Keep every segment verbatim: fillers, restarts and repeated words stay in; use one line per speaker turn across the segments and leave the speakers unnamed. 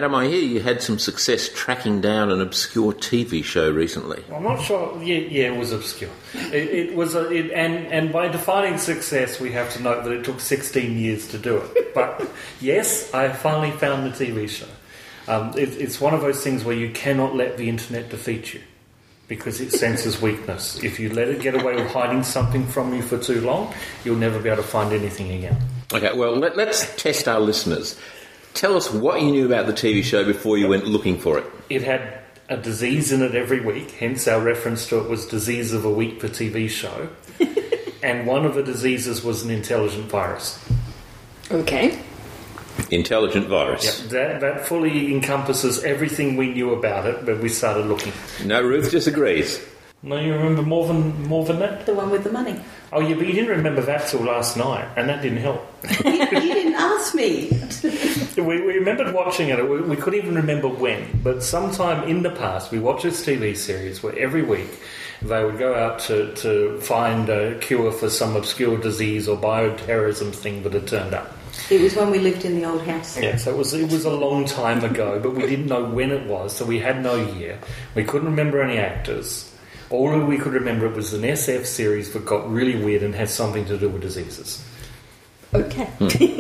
Adam, I hear you had some success tracking down an obscure T V show recently.
I'm not sure. Yeah, yeah, it was obscure. It, it was, a, it, and and by defining success, we have to note that it took sixteen years to do it. But yes, I finally found the T V show. Um, it, it's one of those things where you cannot let the internet defeat you, because it senses weakness. If you let it get away with hiding something from you for too long, you'll never be able to find anything again.
Okay, well, let, let's test our listeners. Tell us what you knew about the T V show before you went looking for it.
It had a disease in it every week, hence our reference to it was Disease of a Week per T V show. And one of the diseases was an intelligent virus.
Okay.
Intelligent virus.
Yep, that, that fully encompasses everything we knew about it when we started looking.
No, Ruth disagrees.
No, you remember more than more than that?
The one with the money.
Oh, yeah, but you didn't remember that till last night, and that didn't help.
you, you didn't ask me.
we, we remembered watching it. We, we couldn't even remember when, but sometime in the past, we watched this T V series where every week they would go out to, to find a cure for some obscure disease or bioterrorism thing that had turned up.
It was when we lived in the old house.
Yeah, so it was, it was a long time ago, but we didn't know when it was, so we had no year. We couldn't remember any actors. All we could remember it was an S F series that got really weird and had something to do with diseases.
Okay.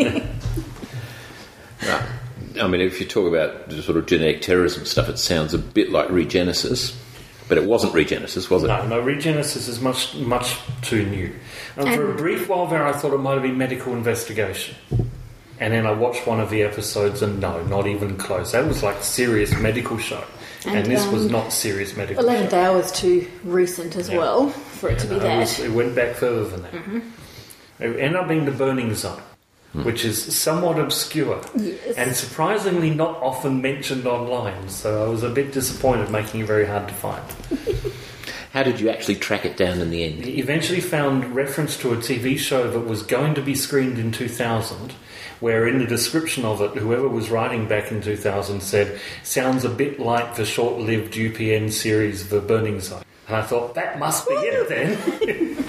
No. I mean, if you talk about the sort of genetic terrorism stuff, it sounds a bit like Regenesis, but it wasn't Regenesis, was it?
No, no, Regenesis is much, much too new. And for a brief while there, I thought it might have been medical investigation. And then I watched one of the episodes and no, not even close. That was like serious medical show. And, and this um, was not serious medical
eleventh
show.
Hour is too recent as yeah. well for it yeah, to be
no,
that.
It, was, it went back further than that. Mm-hmm. It ended up being The Burning Zone, mm. which is somewhat obscure
yes.
and surprisingly not often mentioned online. So I was a bit disappointed, making it very hard to find.
How did you actually track it down in the end?
He eventually found reference to a T V show that was going to be screened in two thousand, where in the description of it, whoever was writing back in two thousand said, sounds a bit like the short-lived U P N series The Burning Zone. And I thought, that must be it then.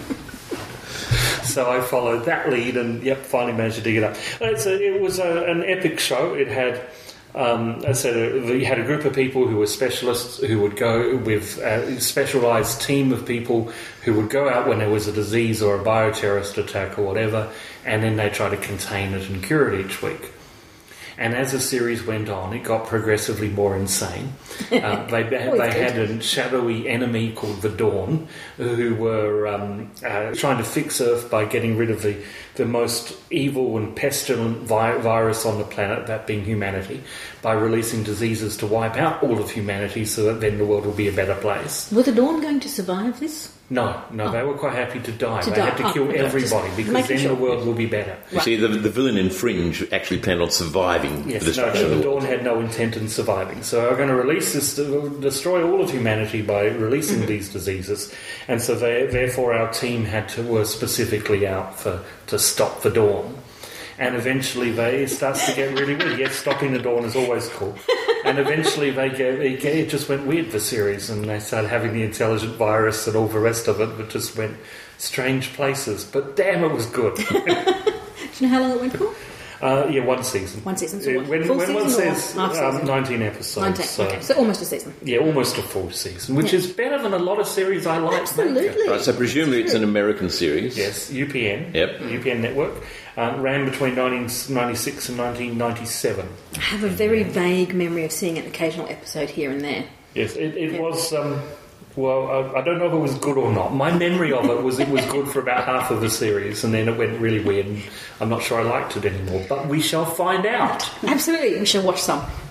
So I followed that lead and, yep, finally managed to dig it up. It's a, it was a, an epic show. It had... Um, I said uh, you had a group of people who were specialists who would go with a specialised team of people who would go out when there was a disease or a bioterrorist attack or whatever, and then they try to contain it and cure it each week. And as the series went on, it got progressively more insane. Um, they they had a shadowy enemy called the Dawn, who were um, uh, trying to fix Earth by getting rid of the, the most evil and pestilent vi- virus on the planet, that being humanity, by releasing diseases to wipe out all of humanity so that then the world will be a better place.
Were the Dawn going to survive this?
No, no, oh. they were quite happy to die.
To
they
die.
had to
oh,
kill
okay.
everybody because then
sure.
the world will be better.
You
right.
see, the, the villain in Fringe actually planned on surviving
yes,
the destruction
no,
of the
Dawn
world.
had no intent in surviving. So they're going to release this, to destroy all of humanity by releasing mm-hmm. these diseases. And so they, therefore our team had to were specifically out for to stop the Dawn. And eventually they it starts to get really weird. Yes, stopping the Dawn is always cool. And eventually they get, it, it just went weird, the series, and they started having the intelligent virus and all the rest of it, but just went strange places. But damn, it was good.
Do you know how long it went for?
Uh, yeah, one season.
One season. So
Uh,
what?
when
Full
when
season
one says
or half
um,
season?
nineteen episodes.
nineteen,
so,
okay. So almost a season.
yeah, almost a full season, which
Yeah.
is better than a lot of series I like.
Absolutely.
Right, so presumably it's an American series.
Yes, U P N.
Yep.
U P N network. Um, ran between nineteen ninety-six and nineteen ninety-seven.
I have a very vague memory of seeing an occasional episode here and there.
Yes, it, it
Yeah.
was... Um, well, I, I don't know if it was good or not. My memory of it was it was good for about half of the series, and then it went really weird, and I'm not sure I liked it anymore. But we shall find out.
Absolutely. We shall watch some.